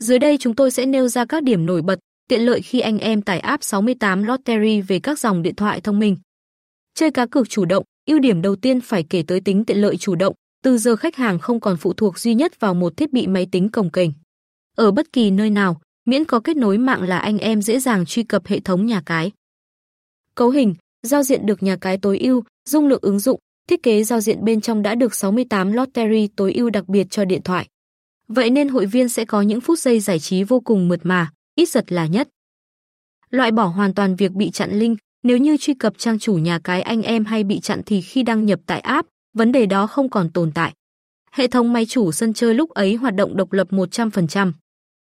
Dưới đây chúng tôi sẽ nêu ra các điểm nổi bật, tiện lợi khi anh em tải app 68 Lottery về các dòng điện thoại thông minh. Chơi cá cược chủ động, ưu điểm đầu tiên phải kể tới tính tiện lợi chủ động, từ giờ khách hàng không còn phụ thuộc duy nhất vào một thiết bị máy tính cồng kềnh. Ở bất kỳ nơi nào, miễn có kết nối mạng là anh em dễ dàng truy cập hệ thống nhà cái. Cấu hình, giao diện được nhà cái tối ưu, dung lượng ứng dụng, thiết kế giao diện bên trong đã được 68 Lottery tối ưu đặc biệt cho điện thoại. Vậy nên hội viên sẽ có những phút giây giải trí vô cùng mượt mà, ít giật là nhất. Loại bỏ hoàn toàn việc bị chặn link, nếu như truy cập trang chủ nhà cái anh em hay bị chặn thì khi đăng nhập tại app, vấn đề đó không còn tồn tại. Hệ thống máy chủ sân chơi lúc ấy hoạt động độc lập 100%.